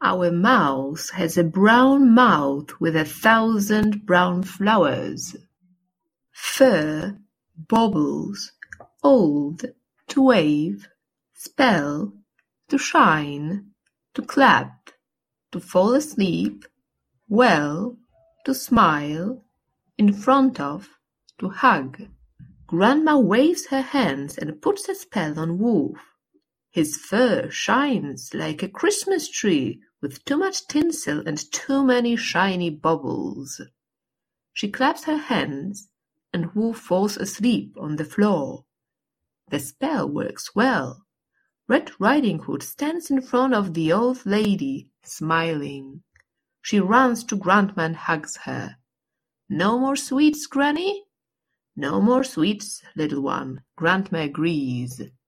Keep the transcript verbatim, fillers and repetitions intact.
Our mouse has a brown mouth with a thousand brown flowers. Fur, bobbles, old, to wave, spell, to shine, to clap, to fall asleep, well, to smile, in front of, to hug. Grandma waves her hands and puts a spell on Wolf. His fur shines like a Christmas tree with too much tinsel and too many shiny baubles. She claps her hands, and Wolf falls asleep on the floor. The spell works well. Red Riding Hood stands in front of the old lady, smiling. She runs to Grandma and hugs her. "No more sweets, Granny?" "No more sweets, little one," Grandma agrees.